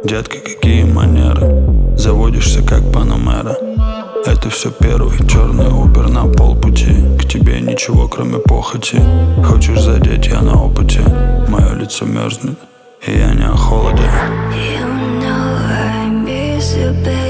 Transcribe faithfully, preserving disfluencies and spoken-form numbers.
Детка, какие манеры, заводишься как Панамера. Это все первый черный Убер на полпути. К тебе ничего кроме похоти. Хочешь задеть, я на опыте. Мое лицо мерзнет, и я не о холоде. You know I miss you, baby.